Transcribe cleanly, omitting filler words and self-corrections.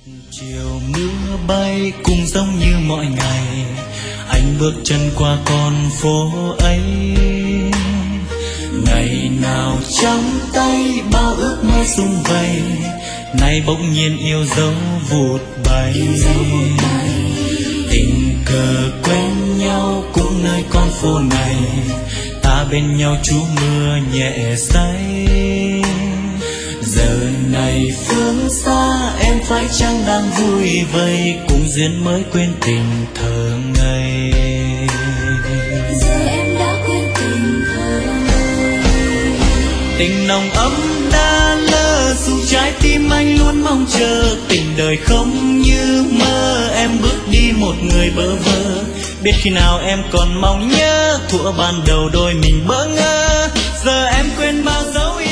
Chiều mưa bay cũng giống như mọi ngày, anh bước chân qua con phố ấy. Ngày nào trong tay bao ước mơ sum vầy, nay bỗng nhiên yêu dấu vụt bay. Tình cờ quen nhau cũng nơi con phố này, ta bên nhau trú mưa nhẹ say. Giờ này phương xa em phải chăng đang vui vây, cùng duyên mới quên tình thơ ngây. Giờ em đã quên tình thơ ngây. Tình nồng ấm đã lỡ, dù trái tim anh luôn mong chờ. Tình đời không như mơ, em bước đi một người bơ vơ. Biết khi nào em còn mong nhớ, thuở ban đầu đôi mình bỡ ngỡ. Giờ em quên bao dấu